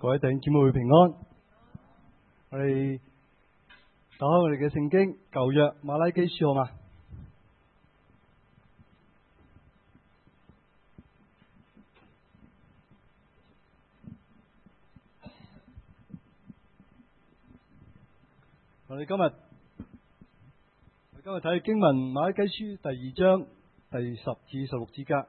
各位弟兄姊妹平安。我哋打開我哋嘅聖經舊約馬拉基書好嘛？我哋今日睇經文馬拉基書第2章第10至16節噶。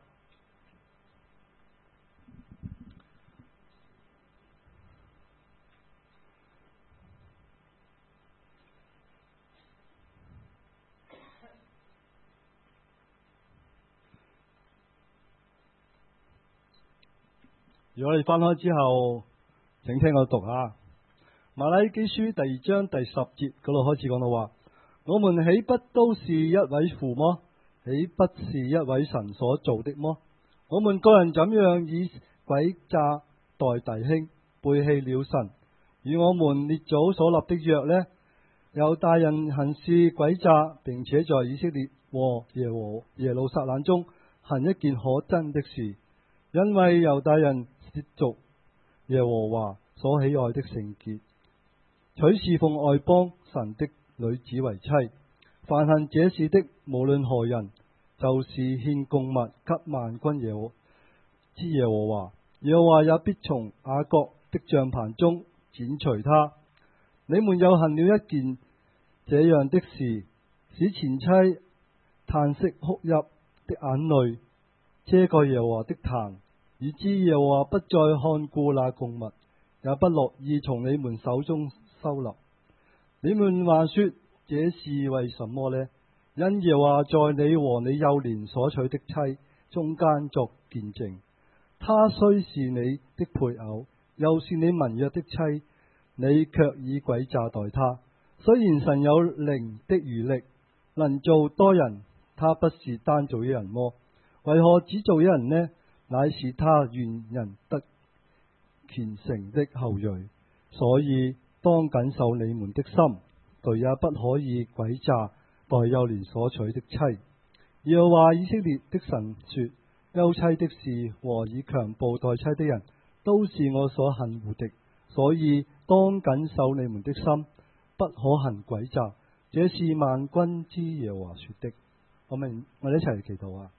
如果我哋翻開之後，請聽我讀下馬拉基書第2章第10節嗰度開始講到話：我們豈不都是一位父麼？豈不是一位神所造的麼？我們個人怎樣以詭詐待弟兄，背棄了神，與我們列祖所立的約呢？猶大人行事詭詐，並且在以色列和耶路撒冷中行一件可憎的事，因為猶大人褻瀆耶和華所喜愛的聖潔，取侍奉外邦神的女子為妻。凡行這事的，無論何人，就是獻供物給萬軍耶和華，耶和華也必從雅各的帳棚中剪除他。你們又行了一件這樣的事，使前妻嘆息哭泣的眼淚遮蓋耶和華的壇，以致耶和華不再看顧那供物，也不樂意從你們手中收納。你們還說這是為什麼呢？因耶和華在你和你幼年所娶的妻中間作見證，她雖是你的配偶，又是你盟約的妻，你卻以詭詐待她。雖然神有靈的餘力，能造多人，他不是單造一人麼？為何只造一人呢？乃是他願人得虔誠的後裔。所以當謹守你們的心，誰也不可以詭詐待幼年所娶的妻。耶和華以色列的神說：休妻的事和以強暴待妻的人，都是我所恨惡的。所以當謹守你們的心，不可行詭詐。這是萬軍之耶和華說的。我哋一齊嚟祈禱啊！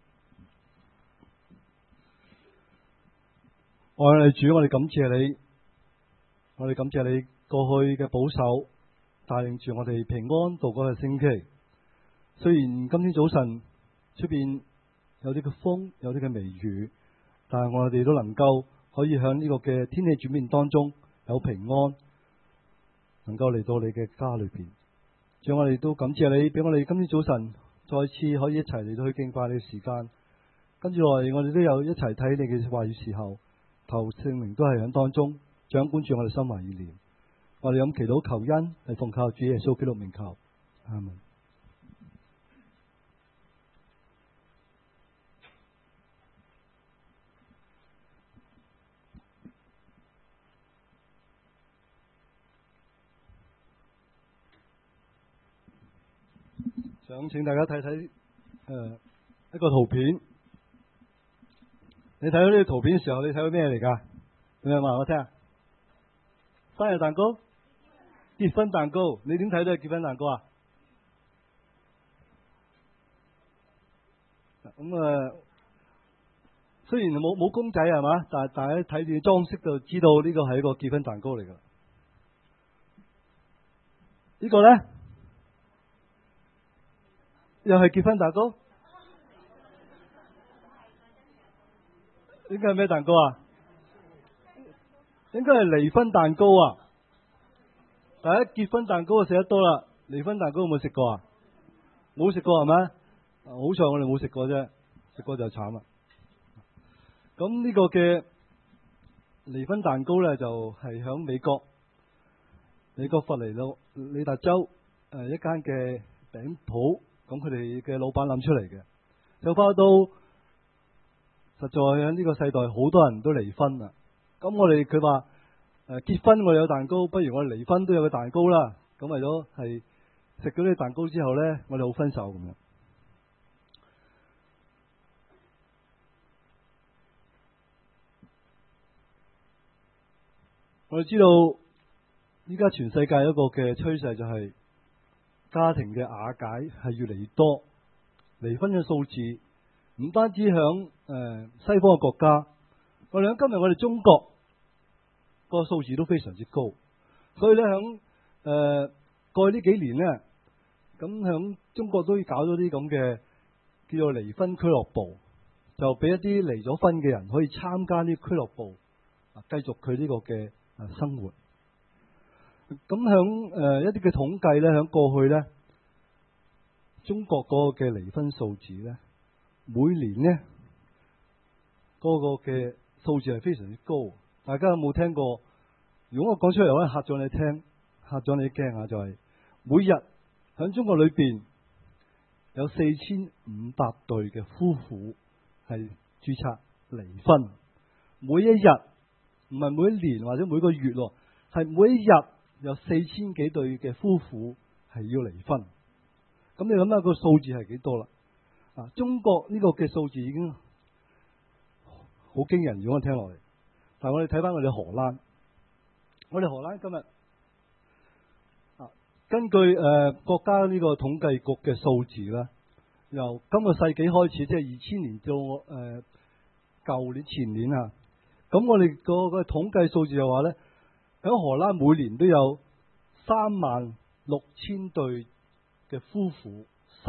愛我哋主，我哋感謝你，我哋感謝你過去嘅保守，帶領住我哋平安度過個星期。雖然今天早晨出邊有啲嘅風，有啲嘅微雨，但係我哋都能夠可以喺呢個嘅天氣轉變當中有平安，能夠嚟到你嘅家裏邊。主，我哋都感謝你，俾我哋今天早晨再次可以一齊嚟到去敬拜你嘅時間。跟住落嚟，我哋都有一齊睇你嘅話語時候，求聖靈都係喺當中掌管住我哋心懷意念。我哋咁祈禱求恩，係奉靠主耶穌基督名求，阿門。想請大家睇睇一個圖片。你睇到呢個圖片嘅時候，你睇到咩嚟㗎？你咪話我聽。生日蛋糕、結婚蛋糕，你點睇到係結婚蛋糕啊？雖然冇公仔係嘛，但係大家睇住裝飾就知道呢個係一個結婚蛋糕嚟㗎。呢個咧又係結婚蛋糕。應該係咩蛋糕啊？應該係離婚蛋糕啊！大家結婚蛋糕就食得多啦，離婚蛋糕有冇食過啊？冇食過係咪？好彩我哋冇食過啫，食過就慘啦。咁呢個嘅離婚蛋糕咧，就係響美國佛羅里達州一間嘅餅鋪，咁佢哋嘅老闆諗出嚟嘅，就翻到。實在喺呢個世代，好多人都離婚啦。咁佢話結婚我哋有蛋糕，不如我哋離婚都有個蛋糕啦。咁為咗係食咗呢個蛋糕之後呢，我哋好分手咁樣。 我哋知道依家全世界一個嘅趨勢就係家庭嘅瓦解係越嚟越多，離婚嘅數字唔單止響西方嘅國家，我哋喺今日我哋中國個數字都非常之高，所以咧響過去呢幾年咧，咁響中國都搞咗啲咁嘅叫做離婚俱樂部，就俾一啲離咗婚嘅人可以參加呢啲俱樂部，繼續佢呢個嘅生活。咁響一啲嘅統計咧，響過去咧，中國嗰個嘅離婚數字咧，每年咧嗰個嘅數字係非常之高。大家有冇聽過？如果我講出嚟，可能嚇咗你聽，嚇咗你驚啊！就係每日響中國裏邊有4500對嘅夫婦係註冊離婚，每一日唔係每一年或者每個月咯，係每一日有4000幾對嘅夫婦係要離婚。咁你諗下個數字係幾多啦？中國呢個嘅數字已經好驚人，如果我聽落嚟。但係我哋睇翻我哋荷蘭，我哋荷蘭今日根據國家呢個統計局嘅數字啦，由今個世紀開始，即係2000年到舊年前年啊，咁我哋個統計數字就話咧，喺荷蘭每年都有36000對嘅夫婦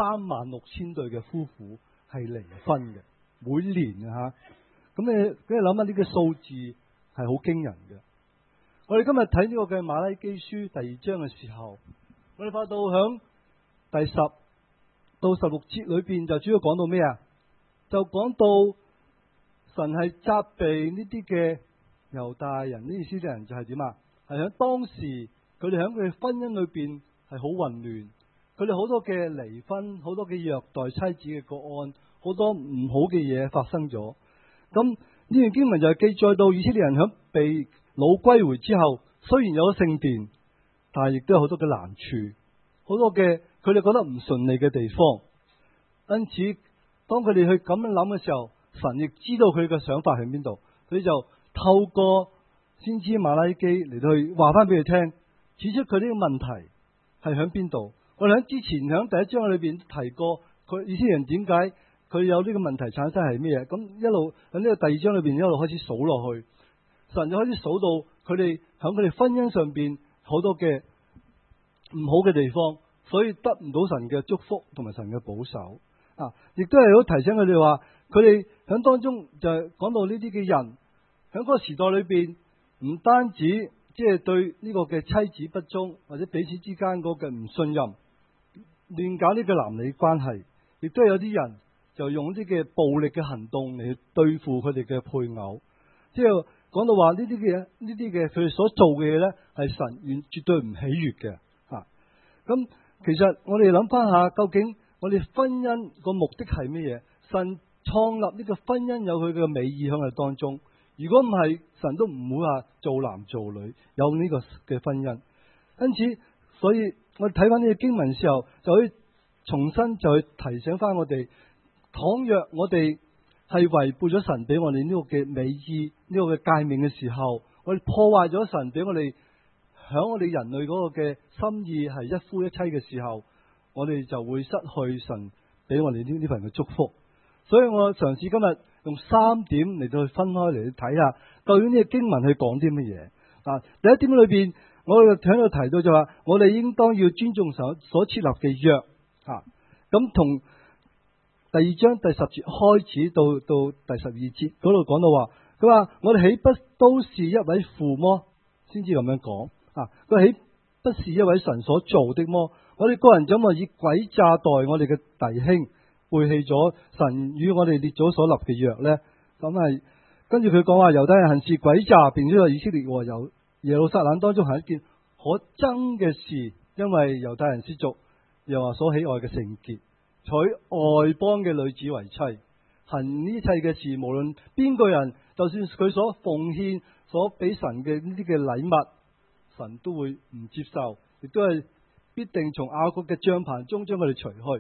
，36000對嘅夫婦係離婚嘅，每年啊吓，咁你諗下呢個數字係好驚人嘅。我哋今日睇呢個嘅馬拉基書第2章嘅時候，我哋發到響第10到16節裏邊就主要講到咩啊？就講到神係責備呢啲嘅猶大人，呢以色列人就係點啊？係喺當時佢哋喺佢哋婚姻裏邊係好混亂，佢哋好多嘅離婚，好多嘅虐待妻子嘅個案，好多唔好嘅嘢發生咗。咁呢段經文就係記載到以色列人喺被擄歸回之後，雖然有咗聖殿，但係亦都有好多嘅難處，好多嘅佢哋覺得唔順利嘅地方。因此，當佢哋去咁樣諗嘅時候，神亦知道佢嘅想法喺邊度，佢就透過先知馬拉基嚟到去話翻俾佢聽，指出佢呢個問題係喺邊度。我哋喺之前喺第1章裏邊提過，佢以色列人點解佢有呢個問題產生係咩嘢？咁一路喺呢個第2章裏邊一路開始數落去，神就開始數到佢哋喺佢哋婚姻上邊好多嘅唔好嘅地方，所以得唔到神嘅祝福同埋神嘅保守啊！亦都係好提醒佢哋話，佢哋喺當中就係講到呢啲嘅人喺嗰個時代裏邊，唔單止即係對呢個嘅妻子不忠，或者彼此之間嗰個唔信任，亂搞呢個男女關係，亦都係有啲人就用啲嘅暴力嘅行動嚟對付佢哋嘅配偶。即係講到話呢啲嘅佢哋所做嘅嘢咧，係神絕對唔喜悅嘅。咁其實我哋諗翻下，究竟我哋婚姻個目的係乜嘢？神創立呢個婚姻有佢嘅美意喺我哋當中。如果唔係，神都唔會話做男做女有呢個嘅婚姻。因此，所以我哋睇翻呢個經文嘅時候，就可以重新就去提醒翻我哋，倘若我哋係違背咗神俾我哋呢個嘅美意，呢個嘅誡命嘅時候，我哋破壞咗神俾我哋響我哋人類嗰個嘅心意係一夫一妻嘅時候，我哋就會失去神俾我哋呢份嘅祝福。所以我嘗試今日用3點嚟到去分開嚟去睇下，究竟呢個經文去講啲乜嘢。第一點裏邊，我喺度提到就話，我哋應當要尊重神所設立嘅約。咁從第2章第10節開始到第12節嗰度講到話，佢話我哋豈不都是一位父麼？先至咁樣講。佢豈不是一位神所做的麼？我哋個人怎麼以詭詐待我哋嘅弟兄，背棄咗神與我哋列祖所立嘅約呢？咁係跟住佢講話，猶太人行事詭詐，並且喺以色列和耶路撒冷當中係一件可憎嘅事，因為猶太人褻瀆又話所喜愛嘅聖潔，娶外邦嘅女子為妻，行呢一切嘅事，無論邊個人，就算佢所奉獻所俾神嘅呢啲嘅禮物，神都會唔接受，亦都係必定從雅各嘅帳棚中將佢哋除去。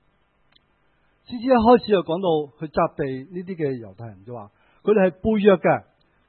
先至一開始就講到去責備呢啲嘅猶太人，就話佢哋係背約嘅，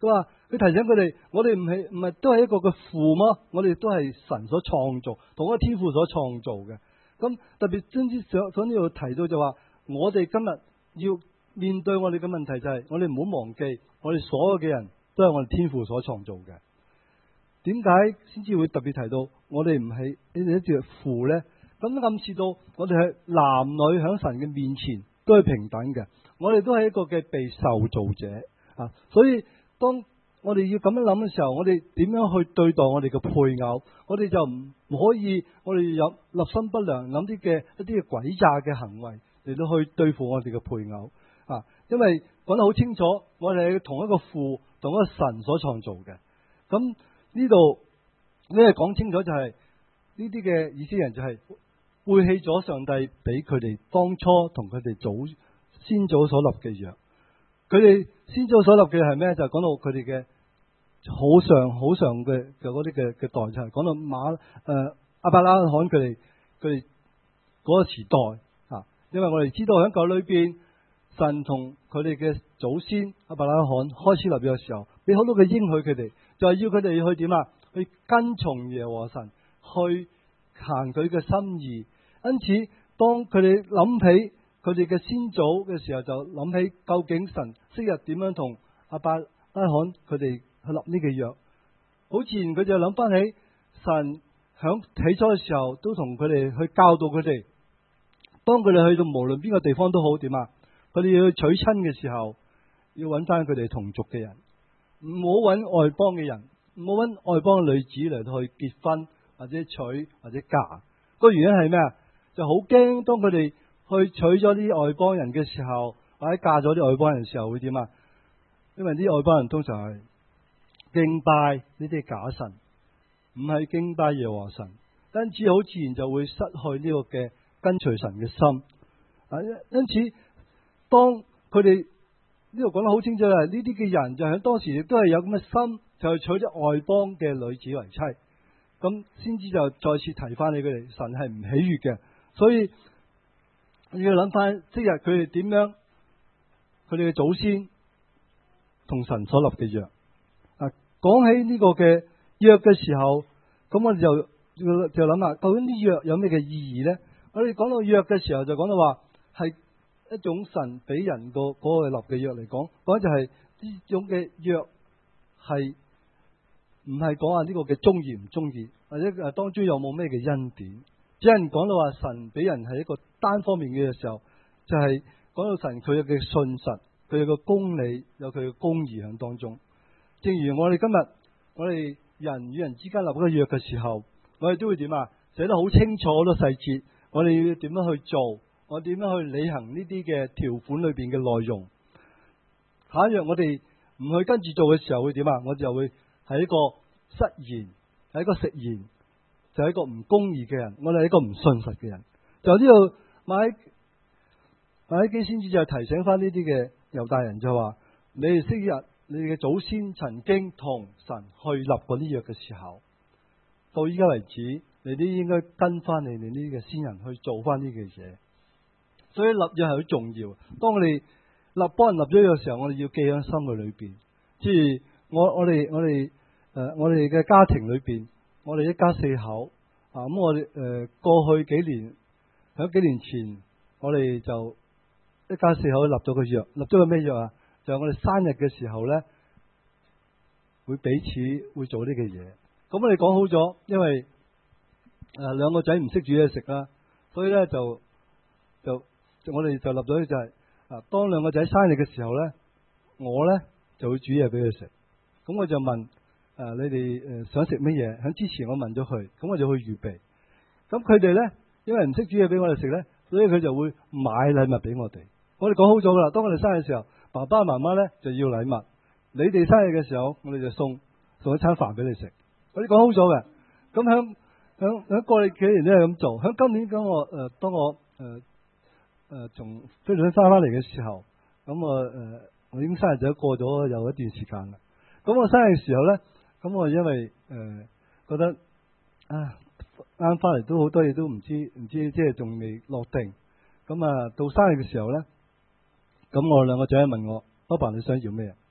佢話佢提醒佢哋，我哋唔係都係一個嘅父嗎？我哋都係神所創造，同一個天父所創造嘅。咁特別先知想呢度提到就話，我哋今日要面對我哋嘅問題就係，我哋唔好忘記，我哋所有嘅人都係我哋天父所創造嘅。點解先至會特別提到我哋唔係你哋一隻父呢？咁暗示到我哋係男女喺神嘅面前都係平等嘅，我哋都係一個嘅被受造者啊！所以當我哋要咁樣諗嘅時候，我哋點樣去對待我哋嘅配偶？我哋就唔可以，我哋有立心不良，諗啲嘅一啲嘅詭詐嘅行為嚟到去對付我哋嘅配偶啊！因為講得好清楚，我哋係同一個父，同一個神所創造嘅。咁呢度你係講清楚就係呢啲嘅以色列人就係背棄咗上帝俾佢哋當初同佢哋先祖所立嘅約。佢哋先祖所立嘅係咩？就係講到佢哋嘅好上嘅嗰啲嘅代，就係講到亞伯拉罕佢哋嗰個時代啊。因為我哋知道喺舊裏邊，神同佢哋嘅祖先亞伯拉罕開始立約嘅時候，俾好多嘅應許佢哋，就係要佢哋去點啊？去跟從耶和華神，去行佢嘅心意。因此，當佢哋諗起佢哋嘅先祖嘅時候，就諗起究竟神昔日點樣同亞伯拉罕佢哋去立呢個約。好自然佢就諗翻起神響起初嘅時候，都同佢哋去教導佢哋。當佢哋去到無論邊個地方都好，點啊？佢哋要去娶親嘅時候，要揾翻佢哋同族嘅人，唔好揾外邦嘅人，唔好揾外邦嘅女子嚟到去結婚或者娶或者嫁。個原因係咩啊？就好驚當佢哋去娶咗啲外邦人嘅時候，或者嫁咗啲外邦人嘅時候會點啊？因為啲外邦人通常係敬拜呢啲假神，唔係敬拜耶和華神，因此好自然就會失去呢個嘅跟隨神嘅心。因此當佢哋呢度講得好清楚啦，呢啲嘅人就喺當時亦都係有咁嘅心，就去娶咗外邦嘅女子為妻。咁先知就再次提翻你佢哋，神係唔喜悅嘅。所以你要諗翻即日佢哋點樣，佢哋嘅祖先同神所立嘅約。講起呢個嘅約嘅時候，咁我哋就諗下，究竟啲約有咩嘅意義呢？我哋講到約嘅時候，就講到話係一種神俾人嗰個立嘅約嚟講，講就係呢種嘅約係唔係講下呢個嘅中意唔中意，或者當中有冇咩嘅恩典。只係講到話神俾人係一個單方面嘅時候，就係講到神佢嘅信實，佢有個公理，有佢嘅公義喺當中。正如我哋今日我哋人與人之間立嗰個約嘅時候，我哋都會點啊？寫得好清楚好多細節，我哋要點樣去做，我點樣去履行呢啲嘅條款裏邊嘅內容。下一樣我哋唔去跟住做嘅時候會點啊？我就會係一個失言，係一個食言，就係一個唔公義嘅人，我哋係一個唔信實嘅人。就呢度馬拉基先知就提醒翻呢啲嘅猶大人，就話你哋昔日你哋嘅祖先曾經同神去立過呢約嘅時候，到依家為止，你哋應該跟翻你哋呢啲嘅先人去做翻呢嘅嘢。所以立約係好重要。當我哋幫人立咗約嘅時候，我哋要記喺心嘅裏邊。即係我哋嘅家庭裏邊，我哋一家四口啊。咁我哋過去幾年，喺幾年前，我哋就一家四口立咗個約，立咗個咩約啊？就係我哋生日嘅時候咧，會彼此會做呢個嘢。咁我哋講好咗，因為兩個仔唔識煮嘢食啦，所以咧就我哋就立咗就係當兩個仔生日嘅時候咧，我咧就會煮嘢俾佢食。咁我就問你哋想食乜嘢？喺之前我問咗佢，咁我就去預備。咁佢哋咧，因為唔識煮嘢俾我哋食咧，所以佢就會買禮物俾我哋。我哋講好咗噶啦，當我哋生日嘅時候，爸爸媽媽咧就要禮物，你哋生日嘅時候，我哋就送一餐飯俾你食。我哋講好咗嘅。咁響過去幾年都係咁做。響今年咁當我從菲律賓翻嚟嘅時候，咁我已經生日就過咗有一段時間啦。咁我生日嘅時候咧，咁我因為覺得啱翻嚟都好多嘢都唔知，即係仲未落定。咁到生日嘅時候咧，咁我兩個仔問我：爸爸你想要咩？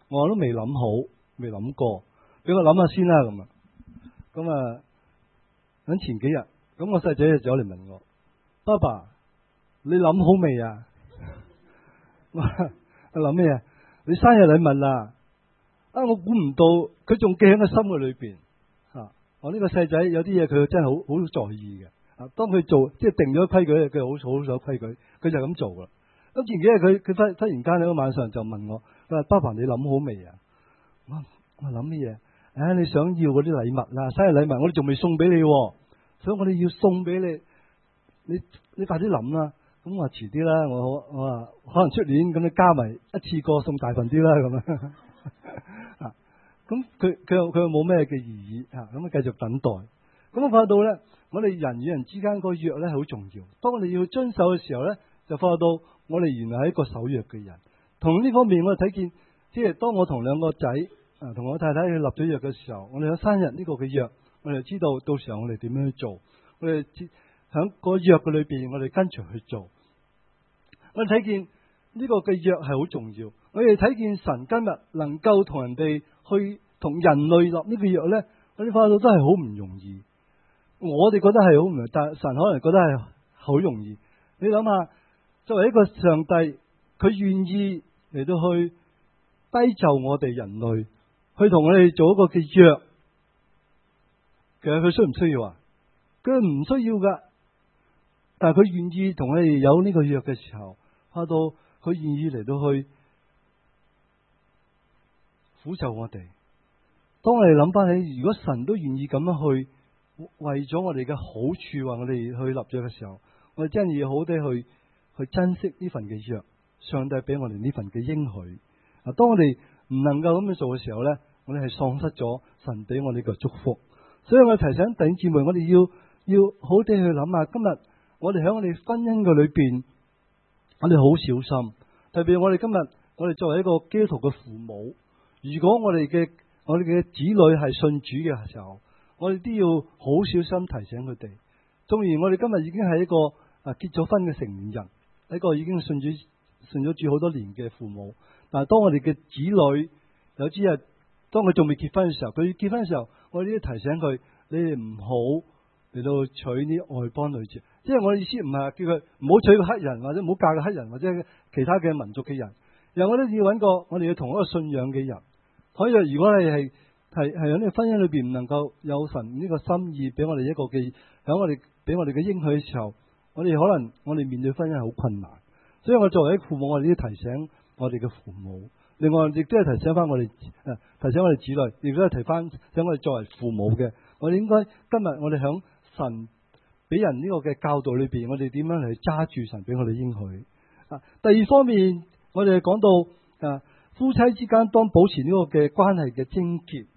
我都未諗好，未諗過，俾我諗下先啦咁啊。咁啊，喺前幾日，咁我細仔就走嚟問我：爸爸，你諗好未啊？我諗咩啊？你生日禮物啦！我估唔到佢仲記喺個心嘅裏邊。我呢個細仔有啲嘢佢真係好在意嘅。當佢做即係定咗規矩，佢好守規矩，佢就咁做啦。咁前幾日佢忽然間喺個晚上就問我：佢話爸爸，你諗好未啊？我諗乜嘢？你想要嗰啲禮物啦，生日禮物我哋仲未送俾你，所以我哋要送俾你。你快啲諗啦。咁我話遲啲啦，我話可能出年咁，你加埋一次過送大份啲啦咁啊。咁佢又冇咩嘅異議啊，咁繼續等待。咁我發覺到咧，我哋人與人之間個約咧係好重要。當我哋要遵守嘅時候咧，就發覺到我哋原來係一個守約嘅人。同呢方面我哋睇見，即係當我同兩個仔同我太太去立咗約嘅時候，我哋有生日呢個嘅約，我哋知道到時候我哋點樣去做。我哋喺個約嘅裏邊，我哋跟隨去做。我哋睇見呢個嘅約係好重要。我哋睇見神今日能夠同人哋去同人類立呢個約咧，我哋發覺到都係好唔容易。我哋覺得係好唔容易，但神可能覺得係好容易。你諗下，作為一個上帝，佢願意嚟到去低就我哋人類，去同我哋做一個嘅約，其實佢需唔需要啊？佢唔需要噶，但係佢願意同我哋有呢個約嘅時候，發到佢願意嚟到去撫就我哋。當我哋諗翻起，如果神都願意咁樣去為咗我哋嘅好處，話我哋去立約嘅時候，我哋真係要好地去珍惜呢份嘅約，上帝俾我哋呢份嘅應許。當我哋唔能夠咁樣做嘅時候咧，我哋係喪失咗神俾我哋嘅祝福。所以我提醒弟兄姊妹，我哋要好地去諗下，今日我哋喺我哋婚姻嘅裏邊，我哋好小心。特別我哋今日我哋作為一個基督徒嘅父母，如果我哋嘅子女係信主嘅時候，我哋都要好小心提醒佢哋。縱然我哋今日已經係一個結咗婚嘅成年人，一個已經信咗主好多年嘅父母，但係當我哋嘅子女有朝日當佢仲未結婚嘅時候，佢結婚嘅時候，我哋都要提醒佢：你哋唔好嚟到娶啲外邦女子。即係我嘅意思唔係叫佢唔好娶個黑人，或者唔好嫁個黑人，或者其他嘅民族嘅人。然後我都要揾個我哋要同一個信仰嘅人。所以如果你係喺呢個婚姻裏邊唔能夠有神呢個心意俾我哋一個嘅喺我哋俾我哋嘅應許嘅時候，我哋可能我哋面對婚姻係好困難。所以我作為一個父母，我哋都要提醒我哋嘅父母。另外亦都係提醒翻我哋提醒我哋子女，亦都係提翻想我哋作為父母嘅，我哋應該今日我哋響神俾人呢個嘅教導裏邊，我哋點樣嚟揸住神俾我哋應許。第二方面，我哋講到夫妻之間當保持呢個嘅關係嘅貞潔。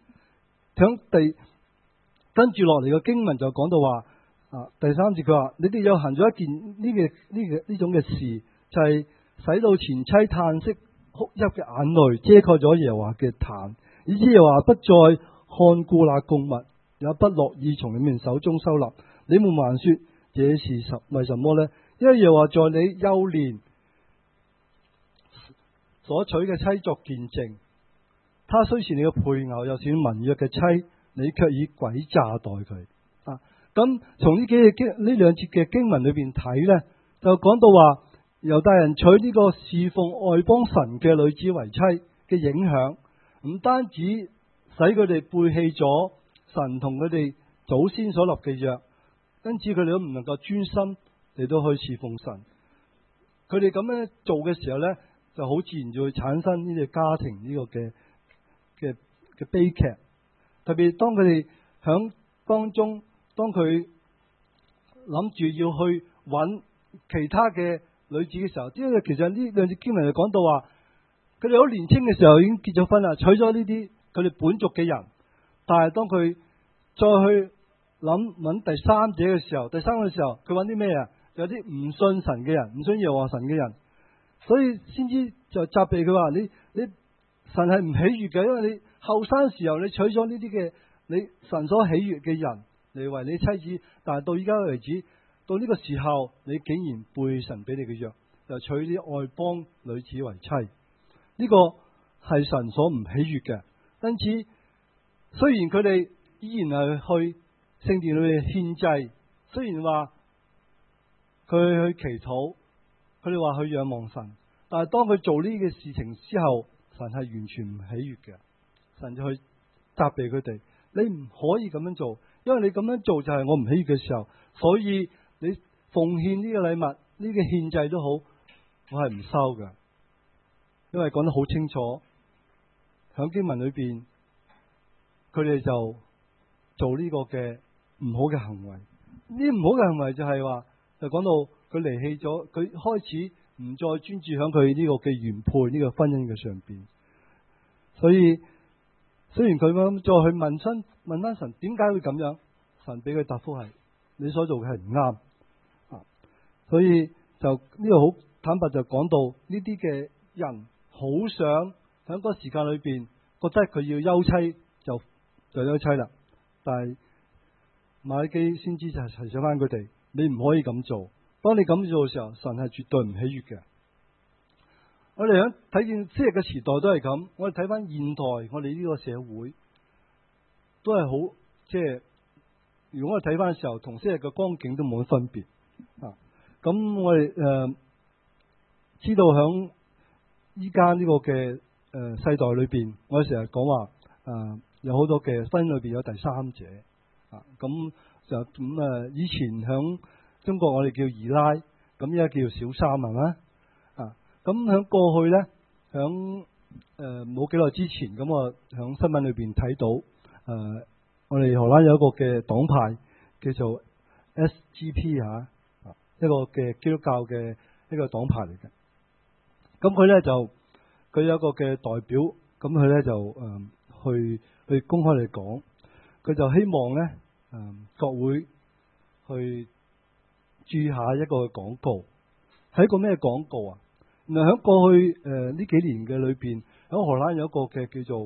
跟住落嚟嘅經文就講到話，第三節佢話：你哋又行咗一件呢種嘅事，就係使到前妻嘆息哭泣嘅眼淚遮蓋咗耶和華嘅壇，以致耶和華不再看顧那供物，也不樂意從你們手中收納。你們還說這是為什麼呢？因為耶和華在你幼年所娶嘅妻作見證，他雖是你嘅配偶，又是你盟約嘅妻，你卻以詭詐待佢。咁從呢兩節嘅經文裏邊睇呢，就講到話猶大人娶呢個侍奉外邦神嘅女子為妻嘅影響，唔單止使佢哋背棄咗神同佢哋祖先所立嘅約，因此佢哋都唔能夠專心嚟到去侍奉神。佢哋咁樣做嘅時候呢，就好自然就會產生呢個家庭呢個嘅悲劇。特別當佢哋響當中，當佢諗住要去揾其他嘅女子嘅時候，因為其實呢兩節經文就講到話，佢哋好年輕嘅時候已經結咗婚啦，娶咗呢啲佢哋本族嘅人。但係當佢再去揾第三者嘅時候，佢揾啲咩啊？有啲唔信神嘅人，唔信耶和華神嘅人，所以先知就責備佢話：你神係唔喜悅嘅，因為你後生時候你娶咗呢啲嘅你神所喜悅嘅人嚟為你妻子，但係到依家為止，到呢個時候你竟然背神俾你嘅約，就娶啲外邦女子為妻。呢個係神所唔喜悅嘅。因此，雖然佢哋依然係去聖殿裏面獻祭，雖然話佢去祈禱，佢哋話去仰望神，但係當佢做呢個事情之後，神係完全唔喜悅嘅。神就去責備佢哋，你唔可以咁樣做，因為你咁樣做就係我唔喜悅嘅時候，所以你奉獻呢個禮物，呢個獻祭都好，我係唔收嘅。因為講得好清楚，響經文裏邊，佢哋就做呢個嘅唔好嘅行為。呢啲唔好嘅行為就係話，就講到佢離棄咗，佢開始唔再專注響佢呢個嘅原配呢個婚姻嘅上邊。所以雖然佢咁再去問翻神點解會咁樣，神俾佢答覆係你所做嘅係唔啱。所以就呢個好坦白就講到呢啲嘅人好想喺嗰個時間裏邊覺得佢要休妻就休妻啦，但係瑪拉基先知就係提醒翻佢哋，你唔可以咁做。當你咁做嘅時候，神係絕對唔喜悅嘅。我哋喺睇見昔日嘅時代都係咁，我哋睇翻現代我哋呢個社會都係好，即係如果我哋睇翻嘅時候，同昔日嘅光景都冇乜分別啊。咁我哋知道響依家呢個嘅世代裏邊，我哋成日講話有好多嘅婚姻裏邊有第三者啊。咁就咁以前響中國我哋叫二奶，咁依家叫小三係嘛啊。咁響過去咧，響冇幾耐之前，咁我響新聞裏邊睇到我哋荷蘭有一個嘅黨派叫做 SGP 一個嘅基督教嘅一個黨派嚟嘅。咁佢咧就佢有一個嘅代表，咁佢咧就去公開嚟講，佢就希望咧國會去注意下一個廣告，係一個咩廣告啊？原來喺過去呢幾年嘅裏邊，喺荷蘭有一個嘅叫做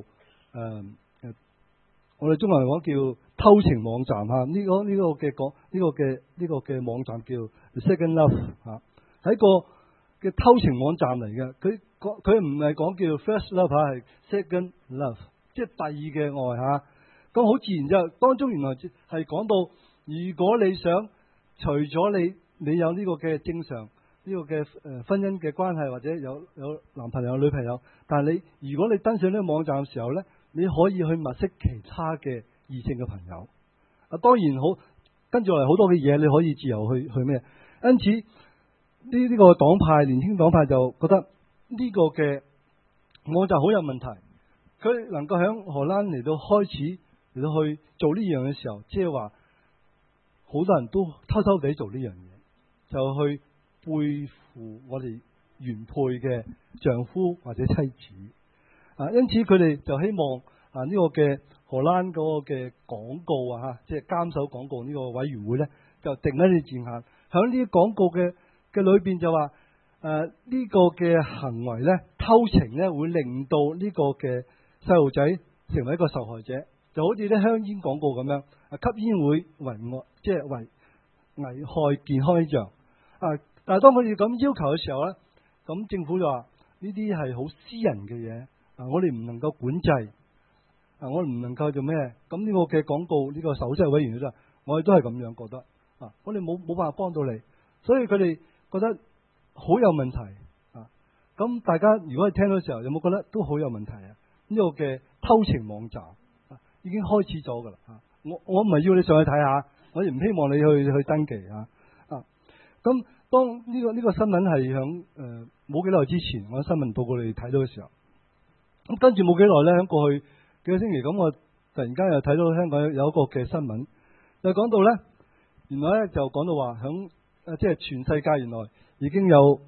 我哋中國人講叫偷情網站嚇，呢個嘅講呢個嘅網站叫 Second Love 嚇，係一個嘅偷情網站嚟嘅。佢唔係講叫 First Love 係 Second Love， 即係第二嘅愛嚇。咁好自然之後，當中原來係講到，如果你想除咗你有呢個嘅正常呢個嘅婚姻嘅關係，或者有男朋友女朋友，但係如果你登上呢個網站嘅時候咧，你可以去物色其他嘅異性嘅朋友。當然好，跟住嚟好多嘅嘢，你可以自由去咩？因此呢個黨派年輕黨派就覺得呢個嘅網站好有問題。佢能夠喺荷蘭嚟到開始嚟到去做呢樣嘅時候，即係話好多人都偷偷地做呢樣嘢，就去背負我哋原配嘅丈夫或者妻子。因此佢哋就希望呢個嘅荷蘭嗰個嘅廣告即係監守廣告呢個委員會咧，就定一啲字眼，響呢啲廣告嘅裏邊就話呢個嘅行為咧，偷情咧，會令到呢個嘅細路仔成為一個受害者，就好似啲香煙廣告咁樣，吸煙會即係危害健康一樣。但係當佢哋咁要求嘅時候咧，咁政府就話呢啲係好私人嘅嘢，我哋唔能夠管制，我哋唔能夠做咩？咁呢個嘅廣告呢個守則委員會就話，我哋都係咁樣覺得，我哋冇辦法幫到你，所以佢哋覺得好有問題。咁大家如果係聽到嘅時候，有冇覺得都好有問題啊？呢個嘅偷情網站已經開始咗噶啦。我唔係要你上去睇下，我亦唔希望你去登記咁當呢個新聞係響冇幾耐之前，我喺新聞報告裏睇到嘅時候，咁跟住冇幾耐咧，喺過去幾個星期，咁我突然間又睇到香港有一個嘅新聞，就講到咧，原來咧就講到話響即係全世界原來已經有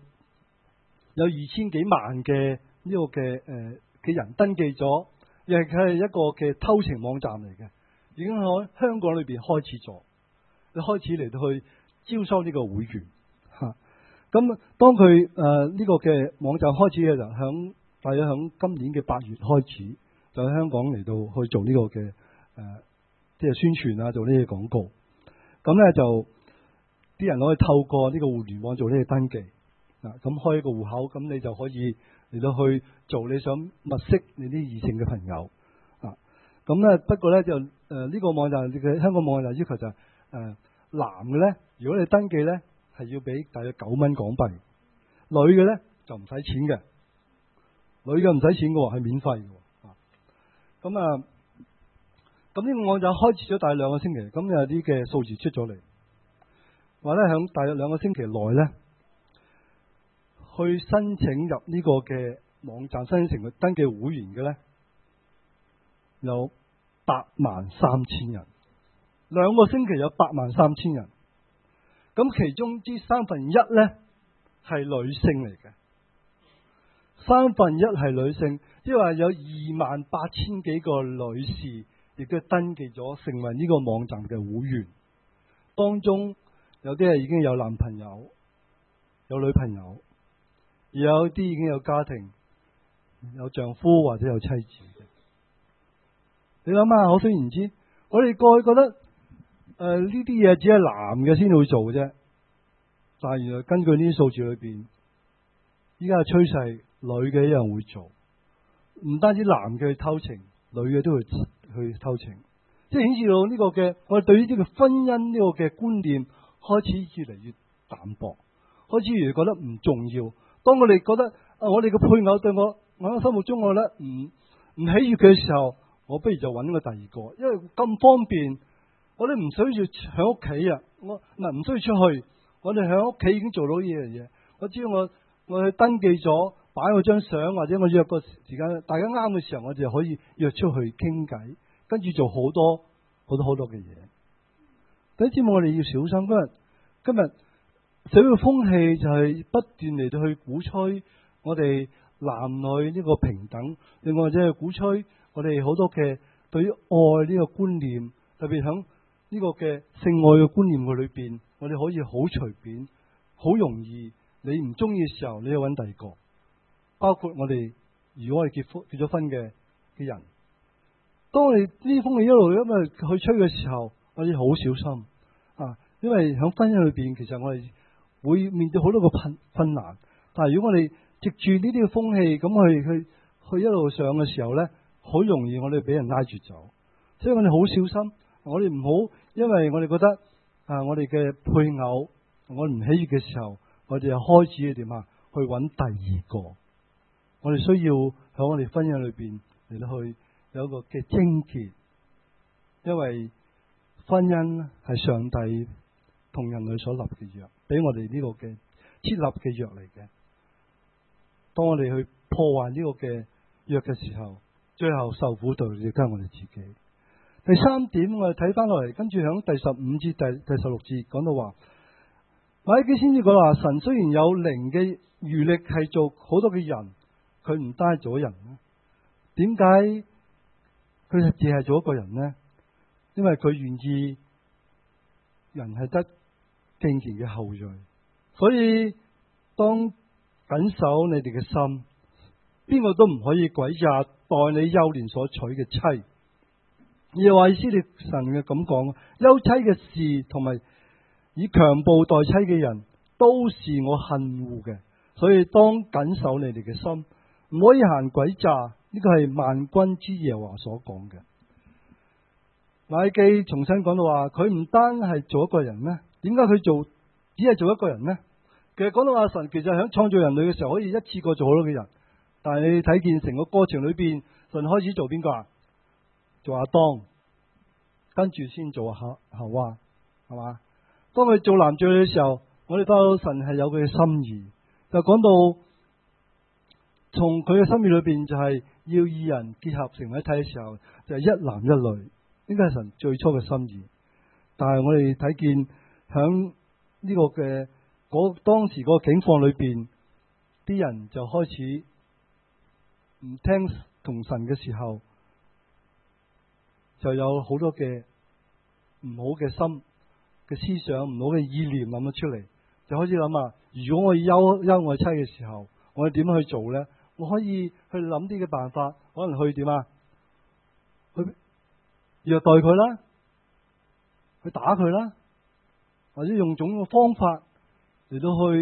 2000幾萬嘅呢個嘅人登記咗，亦係一個嘅偷情網站嚟嘅，已經喺香港裏邊開始咗，你開始嚟到去招收呢個會員嚇。咁當佢呢個嘅網站開始嘅時候，大約響今年嘅8月開始，就喺香港嚟到去做呢個嘅即係宣傳做呢啲廣告。咁咧就啲人可以透過呢個互聯網做呢個登記。 咁開一個戶口，咁你就可以嚟到去做你想物色你啲異性嘅朋友咁咧，不過咧就呢個網站嘅香港網站要求就係男嘅咧，如果你登記咧係要俾大約9蚊港幣，女嘅咧就唔使錢嘅，女嘅唔使錢嘅喎，係免費嘅咁咁呢個網站開始咗大約2個星期，咁有啲嘅數字出咗嚟，話咧響大約2個星期內咧，去申請入呢個嘅網站申請成為登記會員嘅咧，有83000人，2個星期有83000人，咁其中之1/3咧係女性嚟嘅，1/3係女性，即係話有28000幾個女士亦都登記咗成為呢個網站嘅會員，當中有啲係已經有男朋友、有女朋友，而有啲已經有家庭、有丈夫或者有妻子嘅。你諗下，可想而知，我哋過去覺得呢啲嘢只係男嘅先會做嘅啫，但係原來根據呢啲數字裏邊，依家嘅趨勢，女嘅一樣會做，唔單止男嘅去偷情，女嘅都會去偷情，即係顯示到呢個嘅我哋對於呢個婚姻呢個嘅觀念開始越嚟越淡薄，開始越嚟越覺得唔重要。當我哋覺得我哋嘅配偶對我心目中我覺得唔喜悅嘅時候，我不如就揾個第二個，因為咁方便，我哋唔需要喺屋企啊，唔需要出去，我哋喺屋企已經做到呢樣嘢。我只要我去登記咗，擺我張相，或者我約個時間，大家啱嘅時候，我哋就可以約出去傾偈，跟住做好多嘅嘢。第一節目我哋要小心，今日社會嘅風氣就係不斷嚟到去鼓吹我哋男女呢個平等，另外就係鼓吹我哋好多嘅對於愛呢個觀念，特別響呢個嘅性愛嘅觀念嘅裏邊，我哋可以好隨便、好容易，你唔中意嘅時候，你要揾第二個。包括我哋，如果我哋結咗婚嘅人，當我哋呢風氣一路咁去吹嘅時候，我哋好小心因為響婚姻裏邊，其實我哋會面對好多個困難。但係如果我哋藉住呢啲嘅風氣咁去一路上嘅時候咧，好容易我哋俾人拉住走。所以我哋好小心，我哋唔好因為我哋覺得我哋嘅配偶我唔喜悅嘅時候，我哋又開始去點去揾第二個。我哋需要喺我哋婚姻裏邊嚟到去有一個嘅貞潔，因為婚姻係上帝同人類所立嘅約，俾我哋呢個嘅設立嘅約嚟嘅。當我哋去破壞呢個嘅約嘅時候，最後受苦對亦都係我哋自己。第三點，我哋睇翻落嚟，跟住響第15節、第16節講到話，瑪拉基先至講話，神雖然有靈嘅餘力係做好多嘅人，佢唔單係做人呢？點解佢只係做一個人呢？因為佢願意人係得敬虔嘅後裔，所以當謹守你哋嘅心，邊個都唔可以詭詐待你幼年所娶嘅妻。耶和華以色列神嘅咁講，休妻嘅事同埋以強暴待妻嘅人，都是我恨惡嘅。所以當謹守你哋嘅心，唔可以行詭詐。呢個係萬軍之耶和華所講嘅。瑪拉基重新講到話，佢唔單係做一個人呢？點解佢只係做一個人呢？其實講到話，神其實喺創造人類嘅時候，可以一次過做好多嘅人。但係你睇見成個過程裏邊，神開始做邊個啊？做亞當，跟住先做夏娃，係嘛？當佢做男做女嘅時候，我哋發覺神係有佢嘅心意。就講到從佢嘅心意裏邊，就係要二人結合成為一體嘅時候，就係一男一女。呢個係神最初嘅心意。但係我哋睇見響呢個嘅當時嗰個境況裏邊，啲人就開始唔聽同神嘅時候，就有好多嘅唔好嘅心嘅思想、唔好嘅意念諗咗出嚟，就開始諗啊，如果我要休我妻嘅時候，我要點樣去做咧？我可以去諗啲嘅辦法，可能去點啊？去虐待佢啦，去打佢啦，或者用種嘅方法嚟到去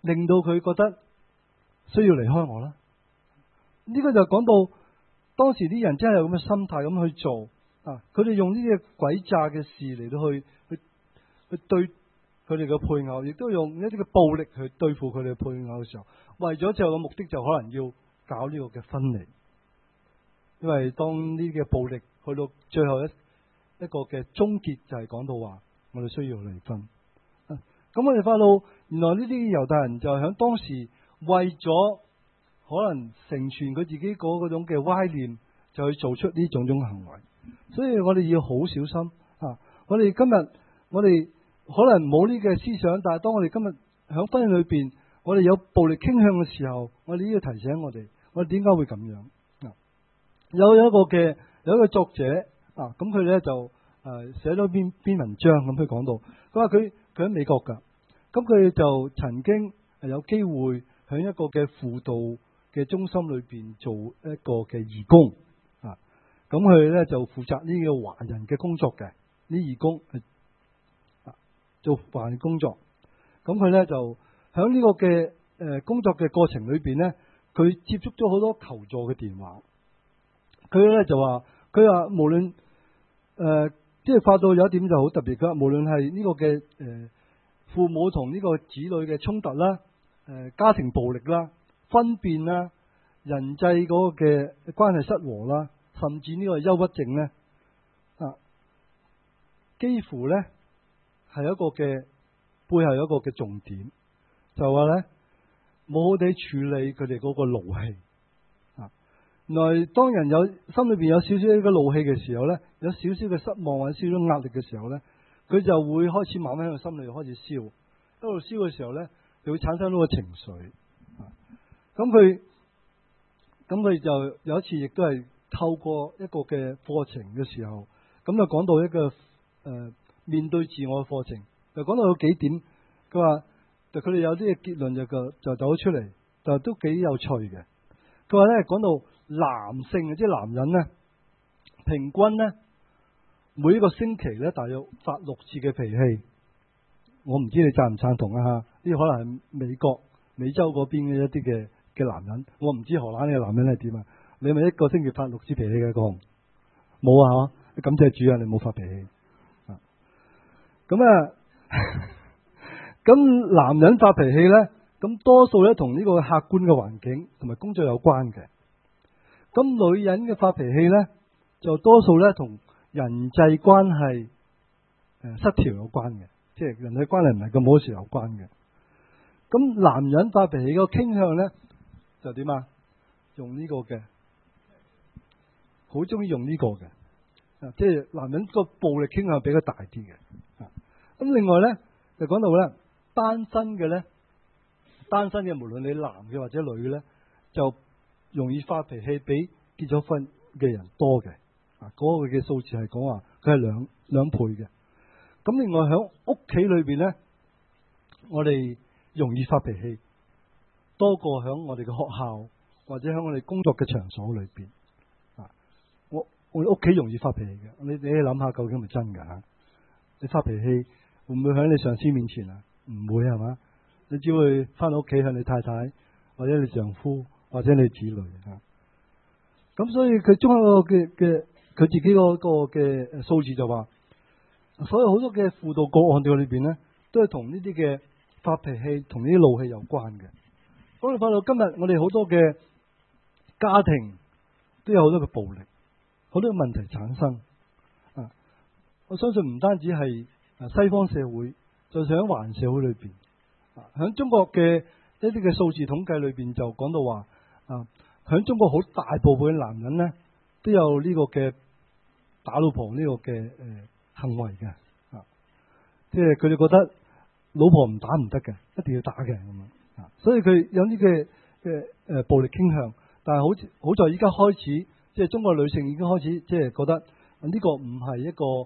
令到佢覺得需要離開我啦。呢個就講到當時啲人真係有咁嘅心態咁去做啊！佢哋用呢啲詭詐嘅事嚟到去對佢哋嘅配偶，亦都用一啲嘅暴力去對付佢哋嘅配偶嘅時候，為咗最後嘅目的就可能要搞呢個嘅分離。因為當呢啲嘅暴力去到最後一個嘅終結，就係講到話我哋需要離婚。咁我哋發到原來呢啲猶太人就係喺當時為咗可能成全佢自己嗰種嘅歪念，就去做出呢種行為。所以我哋要好小心啊！我哋今日我哋可能冇呢個思想，但係當我哋今日喺婚姻裏邊，我哋有暴力傾向嘅時候，我哋呢要提醒我哋點解會咁樣啊？有一個作者啊，咁佢咧就寫咗篇文章咁去講到，佢話佢喺美國噶，咁佢就曾經有機會喺一個嘅輔導嘅中心裏邊做一個嘅義工啊，咁佢咧就負責呢個華人嘅工作嘅，呢義工做華人工作，咁佢咧就喺呢個嘅工作嘅過程裏邊咧，佢接觸咗好多求助嘅電話，佢咧就話無論即係發到有一點就好特別，佢話無論係呢個嘅父母同呢個子女嘅衝突啦，家庭暴力啦，分辨啦，人際嗰個嘅關係失和啦，甚至呢個憂鬱症咧，幾乎咧係一個嘅背後有一個嘅重點，就話咧冇好地處理佢哋嗰個怒氣啊。原來當人有心裏邊有少少呢個怒氣嘅時候咧，有少少嘅失望或者少少壓力嘅時候咧，佢就會開始慢慢喺個心裏開始燒，一路燒嘅時候咧，就會產生呢個情緒。咁佢就有一次亦都係透過一個嘅課程嘅時候，咁就講到一個面對自我嘅課程，就講到有幾點。佢話佢哋有啲嘅結論就走咗出嚟，就都幾有趣嘅。佢話咧講到男性即係男人咧，平均咧每一個星期咧大約發6次嘅脾氣。我唔知你贊唔贊同啊？呢可能係美洲嗰邊嘅一啲嘅男人，我唔知荷蘭呢個男人係點啊？你咪一個星期發6次脾氣嘅講？冇啊？嗬！感謝主啊，你冇發脾氣啊！咁男人發脾氣咧，咁多數咧同呢個客觀嘅環境同埋工作有關嘅。咁女人嘅發脾氣咧，就多數咧同人際關係失調有關嘅，即係人際關係唔係咁好時有關嘅。咁男人發脾氣個傾向咧就點啊？用呢個嘅，好中意用呢個嘅，即係男人個暴力傾向比較大啲嘅。咁另外咧就講到咧單身嘅無論你男嘅或者女嘅咧，就容易發脾氣比結咗婚嘅人多嘅。嗰個嘅數字係講話佢係兩倍嘅。咁另外喺屋企裏邊咧，我哋容易發脾氣多過喺我哋嘅學校或者喺我哋工作嘅場所裏邊。我屋企容易發脾氣嘅，你諗下究竟係咪真噶吓？你發脾氣會唔會喺你上司面前啊？唔會係嘛？你只會翻到屋企向你太太或者你丈夫或者你子女啊。咁所以佢中一個嘅佢自己嗰個嘅數字就話，所有好多嘅輔導個案嘅裏邊咧，都係同呢啲嘅發脾氣同呢啲怒氣有關嘅。咁你發到今日我哋好多嘅家庭都有好多嘅暴力，好多問題產生啊！我相信唔單止係西方社會，就算喺華人社會裏邊，喺中國嘅一啲嘅數字統計裏邊就講到話，喺中國好大部分嘅男人咧都有呢個嘅打老婆呢個嘅行為嘅，即係佢哋覺得老婆唔打唔得嘅，一定要打嘅咁樣，所以佢有啲嘅暴力傾向。但係好在依家開始，即係中國女性已經開始即係覺得呢個唔係一個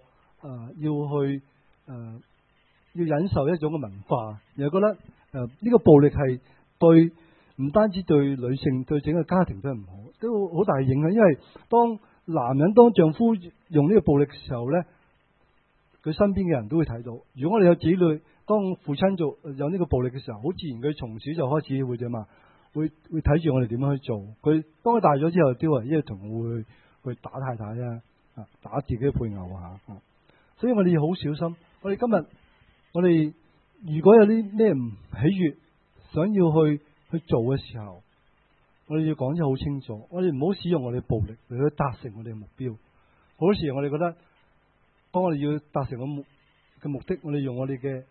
要忍受一種嘅文化，而係覺得呢個暴力係對唔單止對女性，對整個家庭都係唔好，都好大影響。因為當丈夫用呢個暴力嘅時候咧，佢身邊嘅人都會睇到。如果我哋有子女， 當父親有呢個暴力嘅時候，好自然佢從小就開始會點啊？會睇住我哋點樣去做。當佢大咗之後，都係一日同會去打太太啊，打自己嘅配偶啊。所以我哋要好小心。我哋今日我哋如果有啲咩唔喜悅，想要去做嘅時候，我哋要講得好清楚。我哋唔好使用我哋暴力嚟去達成我哋嘅目標。好多時我哋覺得，當我哋要達成嘅目的，我哋用我哋嘅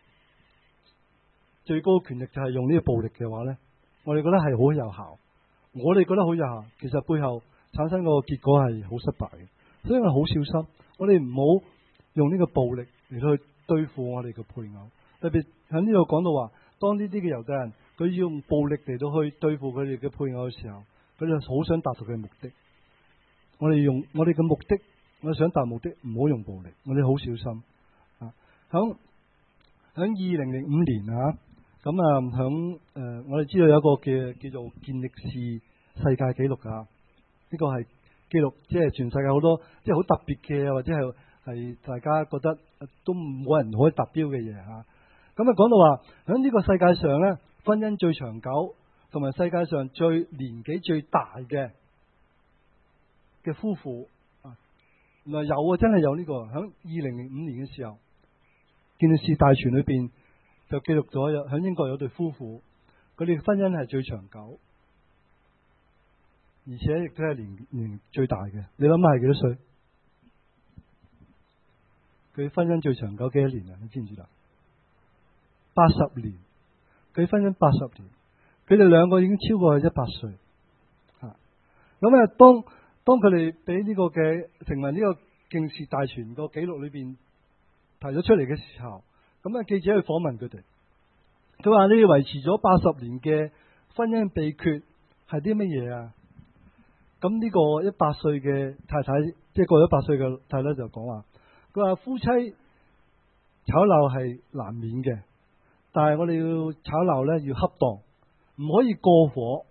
最高權力就係用呢個暴力嘅話咧，我哋覺得係好有效。我哋覺得好有效，其實背後產生個結果係好失敗嘅。所以我哋好小心，我哋唔好用呢個暴力嚟去對付我哋嘅配偶。特別喺呢度講到話，當呢啲嘅猶太人佢要用暴力嚟到去對付佢哋嘅配偶嘅時候，佢哋好想達到佢嘅目的。我哋用我哋嘅目的，我哋想達目的，唔好用暴力。我哋好小心啊！響2005年啊，咁啊響我哋知道有一個叫做健力士世界紀錄啊，呢個係記錄即係全世界好多即係好特別嘅，或者係大家覺得都冇人可以達標嘅嘢啊。咁啊講到話喺呢個世界上咧，婚姻最長久同埋世界上年紀最大嘅夫婦啊，原來有啊，真係有呢個。喺2005年嘅時候，健力士大全裏邊就記錄咗喺英國有對夫婦，佢哋婚姻係最長久，而且亦都係年最大嘅。你諗下係幾多歲？佢婚姻最長久幾多年啊？你知唔知道？80年。佢婚姻80年，佢哋兩個已經超過100歲。咁啊，當佢哋俾呢個嘅成為呢個健力士大全個紀錄裏邊提咗出嚟嘅時候，咁啊記者去訪問佢哋，佢話你哋維持咗80年嘅婚姻秘訣係啲乜嘢啊？咁呢個100歲嘅太太，即係過咗100歲嘅太太就講話，佢話夫妻吵鬧係難免嘅，但係我哋要吵鬧咧要恰當，唔可以過火。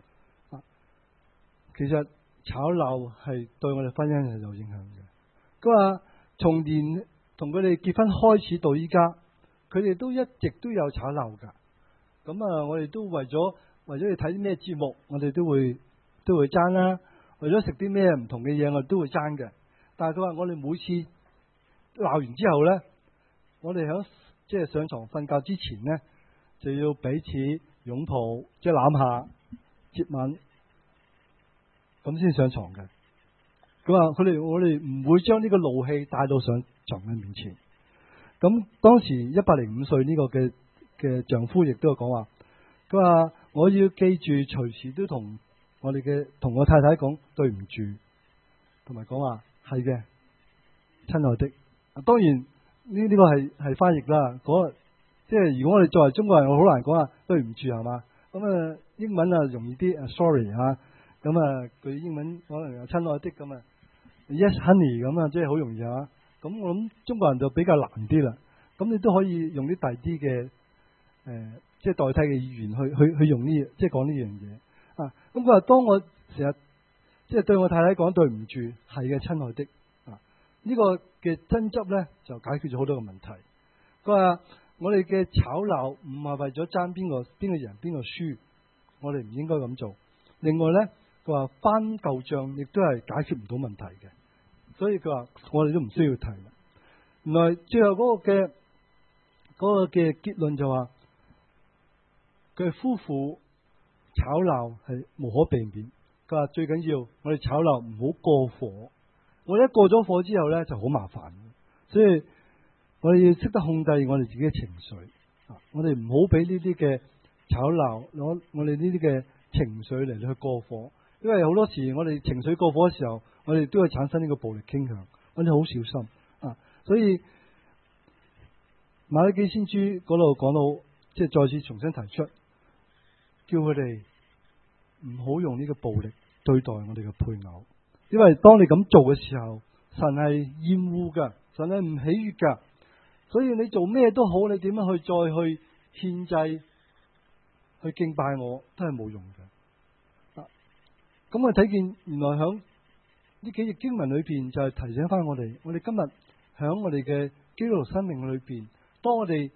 其實吵鬧係對我哋婚姻係有影響嘅。佢話從同佢哋結婚開始到依家，佢哋都一直都有吵鬧噶。咁啊，我哋都為咗去睇啲咩節目，我哋都會爭啦。為咗食啲咩唔同嘅嘢，我哋都會爭嘅。但係佢話我哋每次鬧完之後咧，我哋響即係上床瞓覺之前咧，就要彼此擁抱，即係攬下、接吻，咁先上床嘅。佢話我哋唔會將呢個怒氣帶到上床嘅面前。咁當時105歲呢個嘅丈夫亦都有講話，佢話我要記住隨時都同我太太講對唔住，同埋講話係嘅，親愛的。當然呢個係翻譯啦。即係如果我哋作為中國人，我好難講啊對唔住係嘛。咁啊英文啊容易啲，sorry 啊。咁啊佢英文可能有親愛的咁啊 ，yes honey 咁啊，即係好容易啊。咁我諗中國人就比較難啲啦。咁你都可以用啲第啲嘅即係代替嘅語言去用呢，即係講呢樣嘢啊。咁佢話當我成日即係對我太太講對唔住，係嘅親愛的啊，呢個嘅爭執咧就解決咗好多個問題。佢話我哋嘅吵鬧唔係為咗爭邊個贏邊個輸，我哋唔應該咁做。另外咧，佢話翻舊賬亦都係解決唔到問題嘅，所以佢話我哋都唔需要提啦。原來最後嗰個嘅結論就話，佢夫婦吵鬧係無可避免。佢話最緊要我哋吵鬧唔好過火，我哋一過咗火之後咧就好麻煩。所以我哋要識得控制我哋自己嘅情緒，我哋唔好俾呢啲嘅吵鬧攞我哋呢啲嘅情緒嚟去過火，因為好多時我哋情緒過火嘅時候，我哋都會產生呢個暴力傾向，我哋好小心啊！所以馬拉基先知嗰度講到，即係再次重新提出，叫佢哋唔好用呢個暴力對待我哋嘅配偶，因為當你咁做嘅時候，神係厭惡噶，神係唔喜悅噶。所以你做咩都好，你點樣去再去獻祭、去敬拜我，都係冇用嘅。咁我睇見原來響呢幾頁經文裏邊，就係提醒翻我哋今日響我哋嘅基督徒生命裏邊，當我哋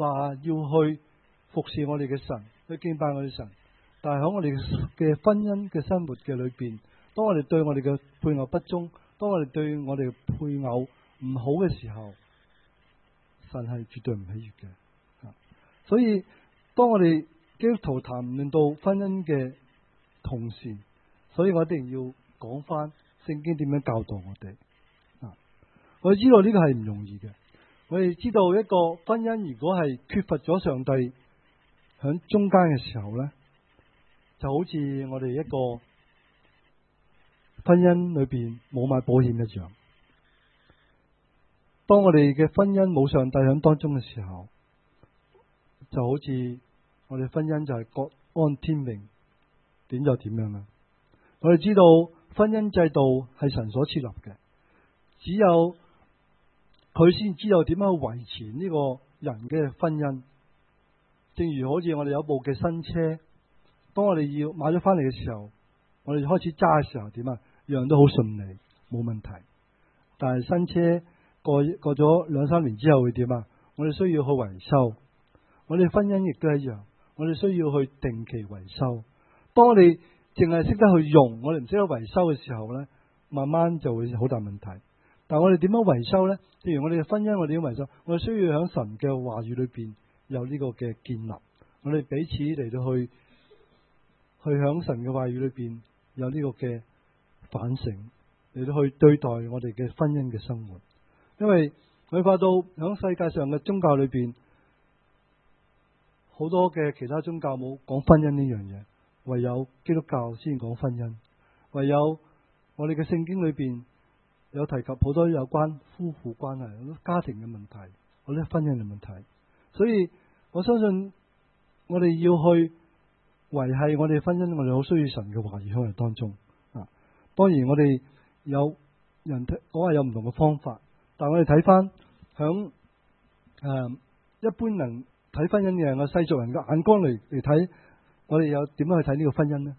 話要去服侍我哋嘅神，去敬拜我哋神，但係喺我哋嘅婚姻嘅生活嘅裏邊，當我哋對我哋嘅配偶不忠，當我哋對我哋嘅配偶唔好嘅時候，神係絕對唔喜悅嘅。所以當我哋基督徒談論到婚姻嘅同時，所以我一定要講翻聖經點樣教導我哋。我哋知道呢個係唔容易嘅。我哋知道一個婚姻如果係缺乏咗上帝喺中間嘅時候呢，就好似我哋一個婚姻裏邊冇買保險一樣。當我哋嘅婚姻冇上帝喺當中嘅時候，就好似我哋婚姻就係各安天命，點就點樣啦。我哋知道婚姻制度係神所設立嘅，只有佢先知道點樣去維持呢個人嘅婚姻。正如好似我哋有部嘅新車，當我哋要買咗翻嚟嘅時候，我哋開始揸嘅時候點啊？樣都好順利，冇問題。但係新車過咗2-3年之後會點啊？我哋需要去維修。我哋婚姻亦都一樣，我哋需要去定期維修。當我哋淨係識得去用，我哋唔識得維修嘅時候呢，慢慢就會好大問題。但係我哋點樣維修呢？正如我哋嘅婚姻，我哋點維修？我哋需要喺神嘅話語裏邊有呢個嘅建立，我哋彼此嚟到去喺神嘅話語裏邊有呢個嘅反省，嚟到去對待我哋嘅婚姻嘅生活。因為我發到喺世界上嘅宗教裏邊，好多嘅其他宗教冇講婚姻呢樣嘢，唯有基督教先講婚姻，唯有我哋嘅聖經裏邊有提及好多有關夫婦關係、好多家庭嘅問題、好多婚姻嘅問題。所以我相信我哋要去維繫我哋婚姻，我哋好需要神嘅話語喺我哋當中。當然我哋有人講話有唔同嘅方法，但係我哋睇翻響一般人睇婚姻嘅人嘅世俗人嘅眼光嚟睇，我哋有點樣去睇呢個婚姻呢？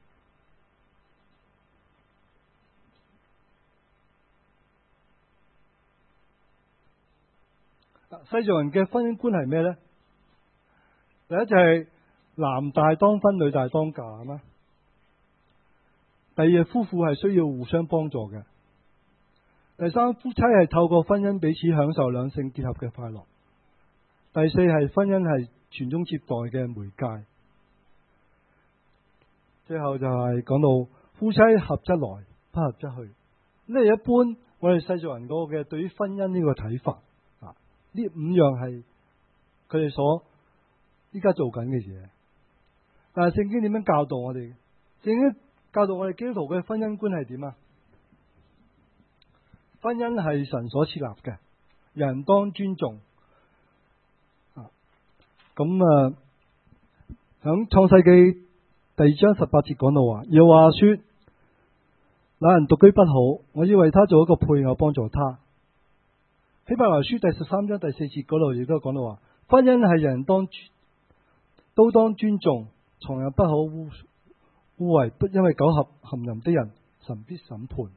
世俗人嘅婚姻觀係咩呢？第一就係男大當婚，女大當嫁，係嘛？第二，夫婦係需要互相幫助嘅。第三，夫妻係透過婚姻彼此享受兩性結合嘅快樂。第四係婚姻係傳宗接代嘅媒介。最後就係講到夫妻合則來，不合則去。呢係一般我哋世俗人嗰個嘅對於婚姻呢個睇法。呢5樣係佢哋所依家做緊嘅嘢。但係聖經點樣教導我哋？聖經教導我哋基督徒嘅婚姻觀係點啊？婚姻係神所設立嘅，人當尊重。咁響創世紀第2章18節講到話，又話說，那人獨居不好，我要為他做一個配偶幫助他。希伯來書第13章第4節嗰度亦都講到話，婚姻係人都當尊重，床又不可污穢，不因為苟合行淫的人，神必審判。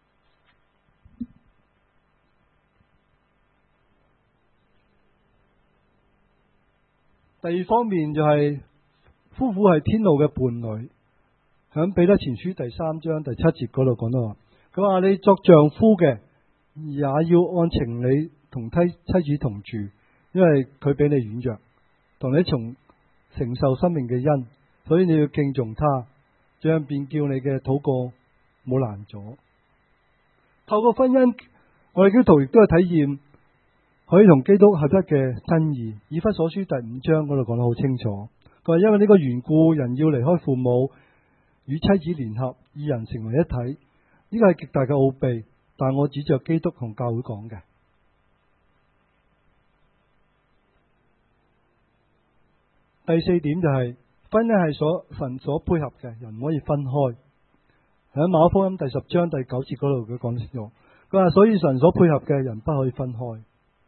第二方面就係夫婦係天路嘅伴侶，響彼得前書第3章第7節嗰度講到話，佢話你作丈夫嘅也要按情理同妻子同住，因為佢比你軟弱，同你承受生命嘅恩，所以你要敬重他，這樣便叫你嘅禱告冇攔阻。透過婚姻，我哋基督徒亦都有體驗可以同基督合一嘅真義。以弗所書第5章嗰度講得好清楚，佢話因為呢個緣故，人要離開父母，與妻子聯合，二人成為一體。呢個係極大嘅奧秘，但我指着基督同教會講嘅。第4點就係婚姻係神所配合嘅，人唔可以分開。喺馬可福音第10章第9節嗰度佢講清楚，佢話所以神所配合嘅人不可以分開。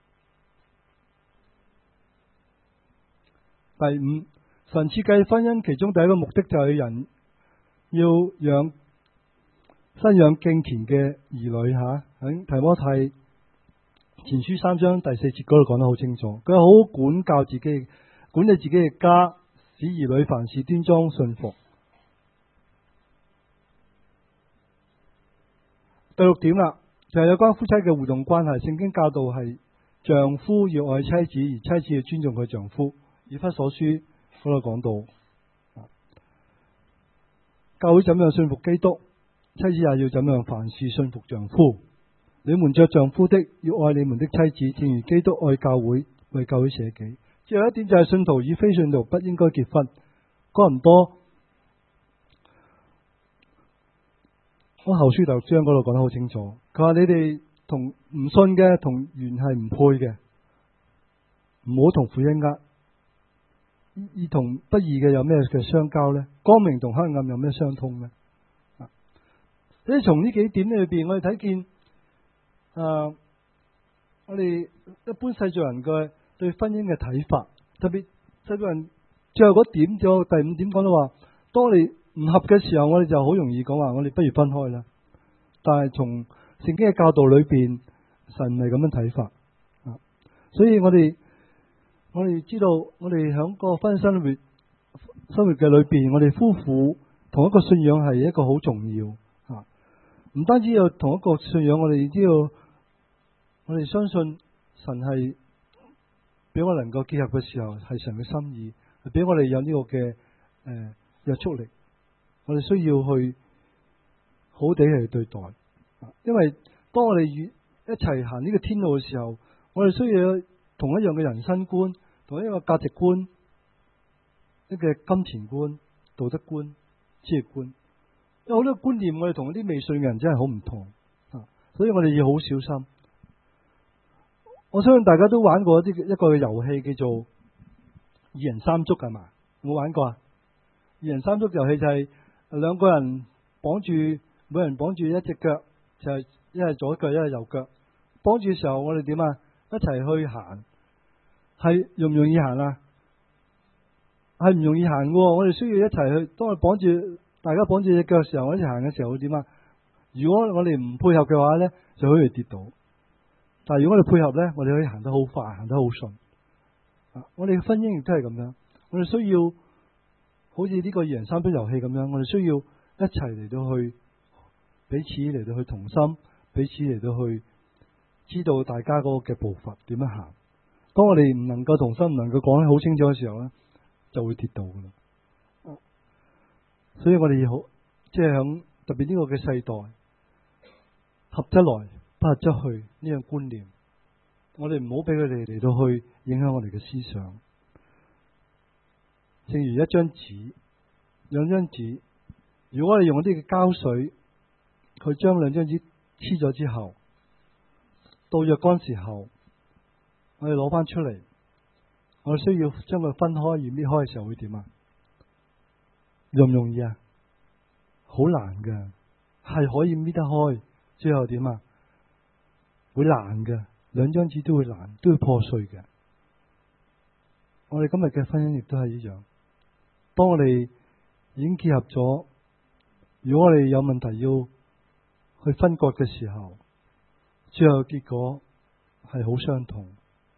第5，神設計婚姻其中第一個目的就係人要生養敬虔嘅兒女吓。喺提摩太前書3章第4節嗰度講得好清楚，佢好好管教自己，管理自己嘅家，使兒女凡事端莊順服。第6點啦，就係有關夫妻嘅互動關係。聖經教導係丈夫要愛妻子，而妻子要尊重佢丈夫。以弗所書嗰度講到，教會怎樣信服基督，妻子也要怎樣凡事信服丈夫。你們作丈夫的要愛你們的妻子，正如基督愛教會，為教會捨己。最後一點就係信徒與非信徒不應該結婚。哥林多我後書第6章嗰度講得好清楚，佢話你哋同唔信嘅同原係唔配嘅，唔好同負一軛。義同不義嘅有咩嘅相交呢？光明同黑暗有咩相通呢？所以從呢幾點裏邊，我哋睇見，我哋一般世俗人嘅對婚姻嘅睇法，特別世俗人最後嗰點，就第5點講到話，當你唔合嘅時候，我哋就好容易講話，我哋不如分開啦。但係從聖經嘅教導裏邊，神唔係咁樣睇法。所以我哋知道，我哋響個婚姻生活嘅裏邊，我哋夫婦同一個信仰係一個好重要。唔單止有同一個信仰，我哋知道，我哋相信神係俾我能夠結合嘅時候係神嘅心意，係俾我哋有呢個嘅約束力。我哋需要去好地去對待，因為當我哋一齊行呢個天路嘅時候，我哋需要有同一樣嘅人生觀，同一個價值觀，一個金錢觀、道德觀、職業觀。有好多觀念，我哋同啲未信嘅人真係好唔同，所以我哋要好小心。我相信大家都玩過一個遊戲叫做二人三足，係嘛？有冇玩過啊？二人三足遊戲就係兩個人綁住，每人綁住一隻腳，就係一係左腳，一係右腳。綁住嘅時候，我哋點啊？一齊去行，係容唔容易行啊？係唔容易行嘅。我哋需要一齊去。當我大家綁住隻腳嘅時候，我一齊行嘅時候會點啊？如果我哋唔配合嘅話咧，就可以跌倒。但係如果我哋配合咧，我哋可以行得好快，行得好順。我哋嘅婚姻亦都係咁樣，我哋需要好似呢個二人三足遊戲咁樣，我哋需要一齊嚟到去彼此嚟到去同心，彼此嚟到去知道大家嗰個嘅步伐點樣行。當我哋唔能夠同心，唔能夠講得好清楚嘅時候咧，就會跌倒噶啦。所以我哋要好，即係響特別呢個嘅世代，合則來，不合則去呢樣觀念，我哋唔好俾佢哋嚟到去影響我哋嘅思想。正如一張紙、兩張紙，如果我哋用一啲嘅膠水，佢將兩張紙黐咗之後，到若干時候，我哋攞翻出嚟，我哋需要將佢分開而搣開嘅時候會點啊？容唔容易啊？好難噶，係可以搣得開，最後點啊？會爛嘅，兩張紙都會爛，都會破碎嘅。我哋今日嘅婚姻亦都係一樣。當我哋已經結合咗，如果我哋有問題要去分割嘅時候，最後結果係好傷痛。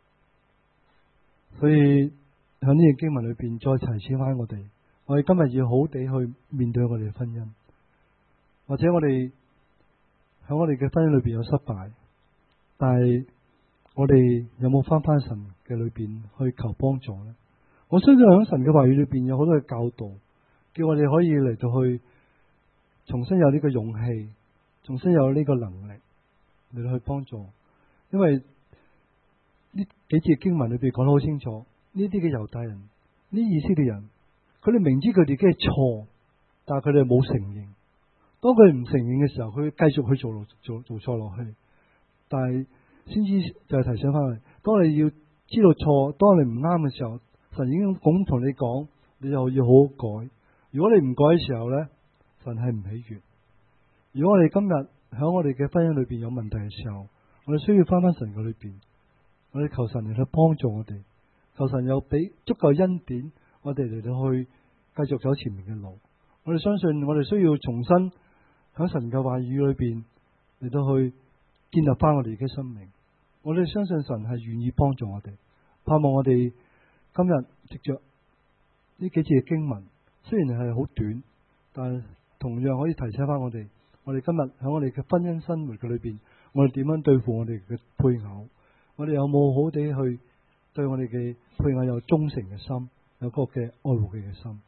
所以喺呢個經文裏邊再提醒翻我哋今日要好地去面對我哋嘅婚姻，或者我哋喺我哋嘅婚姻裏邊有失敗，但係我哋有冇翻神嘅裏邊去求幫助呢？我相信喺神嘅話語裏邊有好多嘅教導，叫我哋可以嚟到去重新有呢個勇氣，重新有呢個能力嚟到去幫助。因為呢幾節經文裏邊講得好清楚，呢啲嘅猶太人，呢以色列人，佢哋明知佢哋嘅錯，但係佢哋冇承認。當佢哋唔承認嘅時候，佢繼續去做錯落去。但係先知就係提醒翻佢，當你要知道錯，當你唔啱嘅時候，神已經咁同你講，你又要好好改。如果你唔改嘅時候咧，神係唔喜悅。如果我哋今日喺我哋嘅婚姻裏邊有問題嘅時候，我哋需要翻神嘅裏邊，我哋求神嚟去幫助我哋，求神有俾足夠恩典，我哋嚟到去繼續走前面嘅路。我哋相信我哋需要重新喺神嘅話語裏邊嚟到去建立翻我哋嘅生命。 我哋相信神係願意幫助我哋，盼望我哋今日藉着呢幾節嘅經文，雖然係好短，但係同樣可以提醒翻我哋今日喺我哋嘅婚姻生活嘅裏邊，我哋點樣對付我哋嘅配偶？我哋有冇好地去對我哋嘅配偶有忠誠嘅心，有個嘅愛護佢嘅心？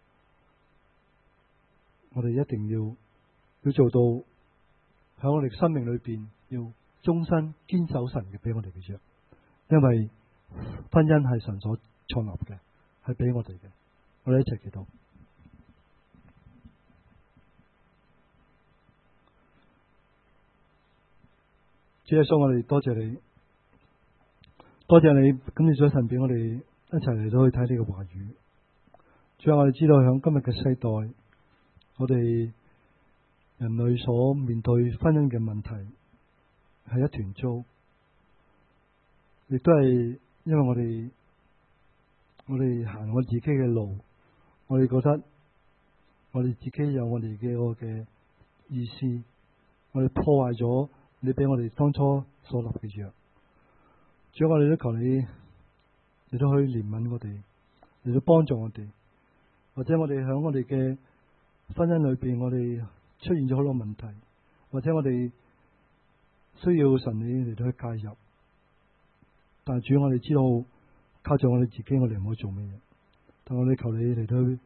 我哋一定要做到喺我哋生命裏邊要終身堅守神嘅俾我哋嘅約，因為婚姻係神所創立嘅，係俾我哋嘅。我哋一齊祈禱。主耶穌，我哋多謝你，多謝你今日早晨俾我哋一齊嚟到去睇你嘅話語。主啊，我哋知道響今日嘅世代，我哋人類所面對婚姻嘅問題係一團糟，亦都係因為我哋行我自己嘅路，我哋覺得我哋自己有我哋嘅意思，我哋破壞咗你俾我哋當初所立嘅約。主啊，我哋都求你，你都可以憐憫我哋，你都幫助我哋，或者我哋響我哋嘅婚姻裏邊，我哋出現咗好多問題，或者我哋需要神你嚟到去介入。但係主，我哋知道靠住我哋自己，我哋唔可以做咩嘢。但我哋求你嚟到去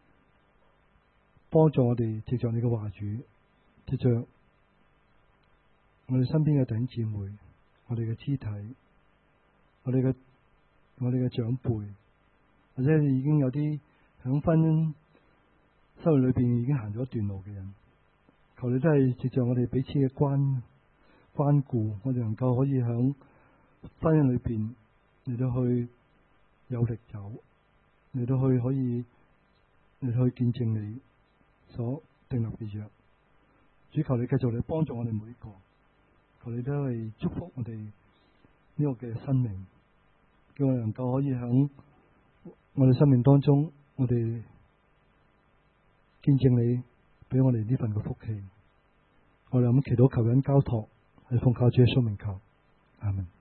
幫助我哋，藉着你嘅話語，藉着我哋身邊嘅弟兄姊妹，我哋嘅肢體，我哋嘅長輩，或者已經有啲響婚姻生活裏邊已經行咗一段路嘅人，求你都係藉着我哋彼此嘅關顧，我哋能夠可以響婚姻裏邊嚟到去有力走，嚟到去可以嚟到去見證你所訂立嘅約。主，求你繼續嚟幫助我哋每一個，求你都係祝福我哋呢個嘅生命，叫我哋能夠可以響我哋生命當中，我哋見證你俾我哋呢份嘅福氣。我哋咁祈禱求緊交託，係奉靠主嘅聖名求，阿門。